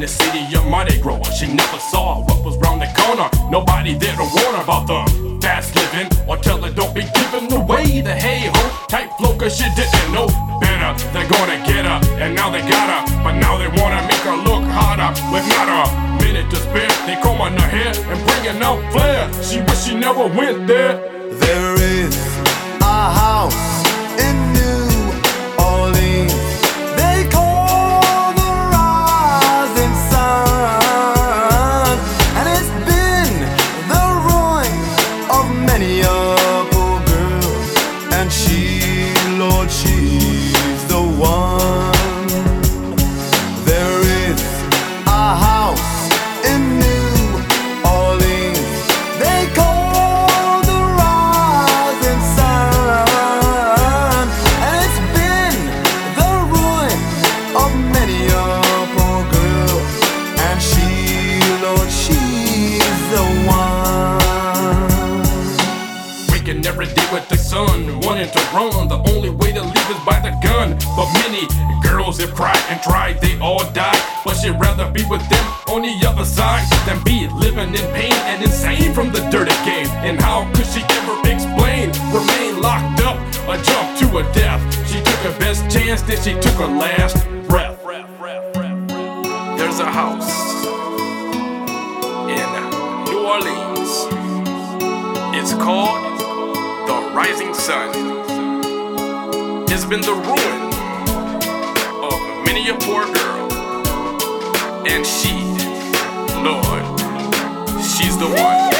the city of Mardi Gras. She never saw what was round the corner. Nobody there to warn her about the fast living, or tell her don't be giving away the hey-ho type flow, cause she didn't know better. They're gonna get her, and now they got her, but now they wanna make her look harder. With not a minute to spare, they combing her hair and bringing out flair. She wish she never went there. There is a house in New Orleans they call the Rising Sun, and it's been the ruin of many a poor girl, and she, Lord, she's the one. There is a house in New Orleans they call the Rising Sun, and it's been the ruin of many a poor girl, and she, Lord, she's the one. Waking every day with the sun, wanting to run. The only way to leave is by the gun. But many girls have cried and tried, they all died. But she'd rather be with them on the other side than be living in pain and insane from the dirty game. And how could she ever explain? Remain locked up or jump to her death. She took her best chance, then she took her last breath. There's a house in New Orleans. It's called the Rising Sun. It's been the ruin of many a poor girl, and she, Lord, she's the one.